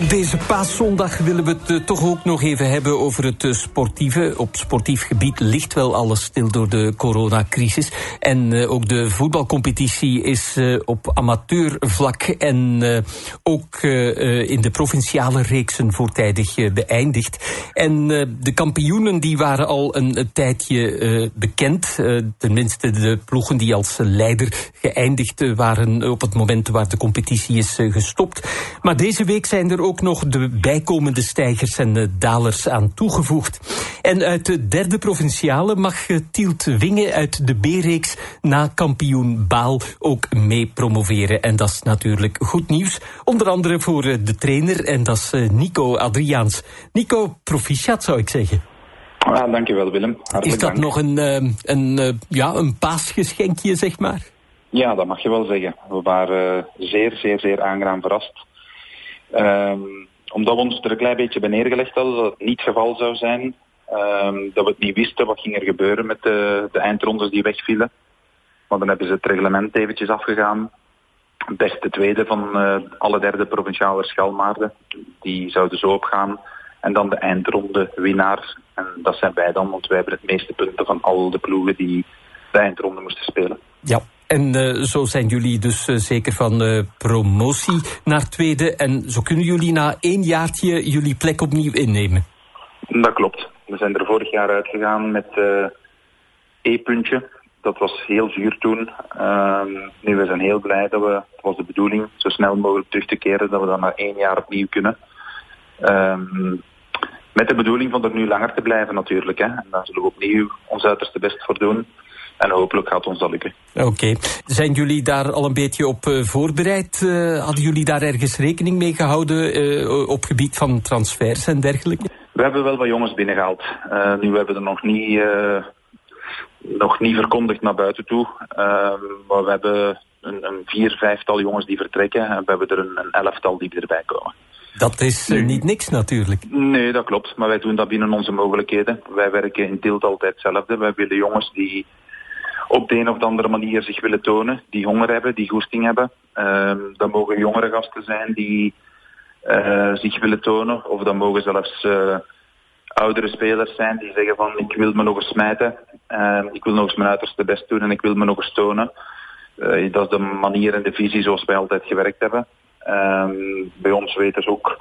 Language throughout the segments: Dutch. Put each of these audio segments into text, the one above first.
Op deze paaszondag willen we het toch ook nog even hebben over het sportieve. Op sportief gebied ligt wel alles stil door de coronacrisis. En ook de voetbalcompetitie is op amateurvlak en ook in de provinciale reeksen voortijdig beëindigd. En de kampioenen die waren al een tijdje bekend. Tenminste de ploegen die als leider geëindigd waren op het moment waar de competitie is gestopt. Maar deze week zijn er ook nog de bijkomende stijgers en dalers aan toegevoegd. En uit de derde provinciale mag Tielt Winge uit de B-reeks na kampioen Baal ook mee promoveren. En dat is natuurlijk goed nieuws. Onder andere voor de trainer en dat is Nico Adriaans. Nico, proficiat zou ik zeggen. Ah, dankjewel Willem. Hartelijk is dat dank. nog een paasgeschenkje, zeg maar? Ja, dat mag je wel zeggen. We waren zeer aangenaam verrast. Omdat we ons er een klein beetje bij neergelegd hadden dat het niet het geval zou zijn. Dat we het niet wisten wat ging er gebeuren met de eindrondes die wegvielen. Maar dan hebben ze het reglement eventjes afgegaan. Beste tweede van alle derde provinciale Schalmaarden. Die zouden zo opgaan. En dan de eindronde winnaar. En dat zijn wij dan, want wij hebben het meeste punten van al de ploegen die de eindronde moesten spelen. Ja. En zo zijn jullie dus zeker van promotie naar tweede. En zo kunnen jullie na 1 jaartje jullie plek opnieuw innemen. Dat klopt. We zijn er vorig jaar uitgegaan met E-puntje. Dat was heel zuur toen. Nu, we zijn heel blij dat het was de bedoeling, zo snel mogelijk terug te keren, dat we dan na 1 jaar opnieuw kunnen. Met de bedoeling van er nu langer te blijven natuurlijk. Hè. En daar zullen we opnieuw ons uiterste best voor doen. En hopelijk gaat ons dat lukken. Oké. Zijn jullie daar al een beetje op voorbereid? Hadden jullie daar ergens rekening mee gehouden op gebied van transfers en dergelijke? We hebben wel wat jongens binnengehaald. Nu we hebben er nog niet verkondigd naar buiten toe. Maar we hebben een 4-5-tal jongens die vertrekken. En we hebben er een 11-tal die erbij komen. Dat is niet niks natuurlijk. Nee, dat klopt. Maar wij doen dat binnen onze mogelijkheden. Wij werken in Tielt altijd hetzelfde. Wij willen jongens die op de een of andere manier zich willen tonen, die honger hebben, die goesting hebben. Dat mogen jongere gasten zijn die zich willen tonen. Of dat mogen zelfs oudere spelers zijn die zeggen van ik wil me nog eens smijten. Ik wil nog eens mijn uiterste best doen en ik wil me nog eens tonen. Dat is de manier en de visie zoals wij altijd gewerkt hebben. Bij ons weten ze ook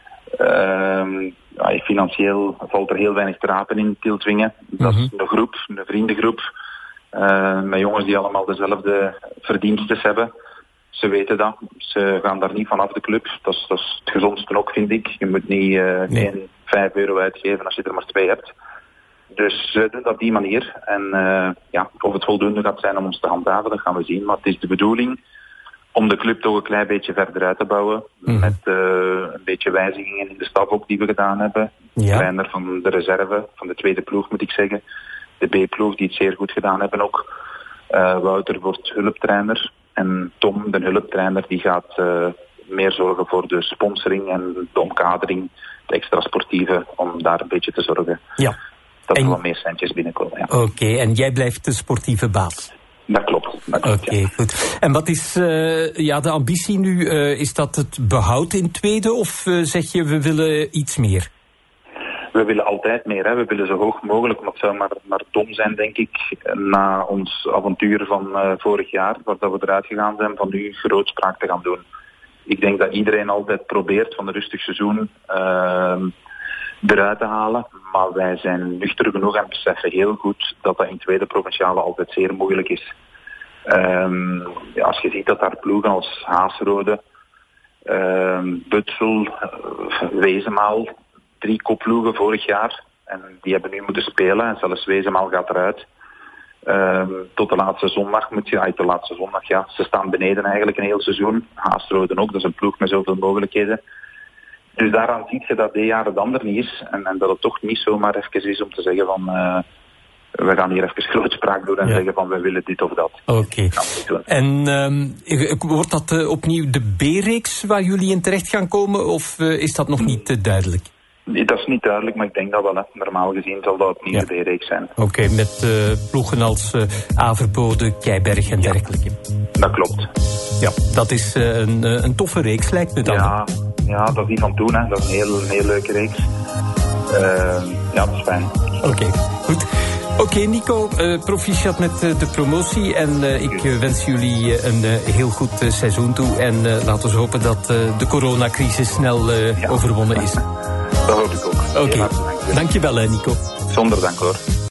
financieel valt er heel weinig te rapen in Tielt Winge. Dat is een groep, een vriendengroep. Met jongens die allemaal dezelfde verdienstes hebben. Ze weten dat. Ze gaan daar niet vanaf de club. Dat is het gezondste ook, vind ik. Je moet niet geen €5 uitgeven als je er maar 2 hebt. Dus ze doen dat op die manier. En of het voldoende gaat zijn om ons te handhaven, dat gaan we zien. Maar het is de bedoeling om de club toch een klein beetje verder uit te bouwen. Met een beetje wijzigingen in de staf ook die we gedaan hebben. De trainer van de reserve, van de tweede ploeg moet ik zeggen. De B-ploeg die het zeer goed gedaan hebben ook. Wouter wordt hulptrainer. En Tom, de hulptrainer, die gaat meer zorgen voor de sponsoring en de omkadering, de extra sportieve, om daar een beetje te zorgen. Ja. Dat er wat meer centjes binnenkomen. Ja. Oké, en jij blijft de sportieve baas? Dat klopt. Oké, goed. En wat is de ambitie nu? Is dat het behoud in tweede of zeg je we willen iets meer? We willen altijd meer. Hè. We willen zo hoog mogelijk, maar het zou maar dom zijn, denk ik, na ons avontuur van vorig jaar, waar dat we eruit gegaan zijn, van nu grootspraak te gaan doen. Ik denk dat iedereen altijd probeert van een rustig seizoen eruit te halen, maar wij zijn nuchter genoeg en beseffen heel goed dat dat in tweede provinciale altijd zeer moeilijk is. Als je ziet dat daar ploegen als Haasrode, Butsel, Wezenmaal, 3 kopploegen vorig jaar. En die hebben nu moeten spelen. En zelfs Wezenmaal gaat eruit. Tot de laatste zondag ze staan beneden eigenlijk een heel seizoen. Haasrode ook, dat is een ploeg met zoveel mogelijkheden. Dus daaraan ziet je dat dit jaar het ander niet is. En dat het toch niet zomaar even is om te zeggen van we gaan hier even grootspraak doen en zeggen van we willen dit of dat. Oké. En wordt dat opnieuw de B-reeks waar jullie in terecht gaan komen? Of is dat nog niet duidelijk? Dat is niet duidelijk, maar ik denk dat wel. Hè. Normaal gezien zal dat opnieuw de B-reeks zijn. Oké, met ploegen als Averbode, Keiberg en dergelijke. Dat klopt. Ja, dat is een toffe reeks, lijkt me dan. Ja, dat is niet van toen. Hè. Dat is een heel leuke reeks. Ja, dat is fijn. Oké, goed. Oké, Nico, proficiat met de promotie. En ik wens jullie een heel goed seizoen toe. En laten we hopen dat de coronacrisis snel overwonnen is. Dat hoop ik ook. Oké, dankjewel Nico. Zonder dank hoor.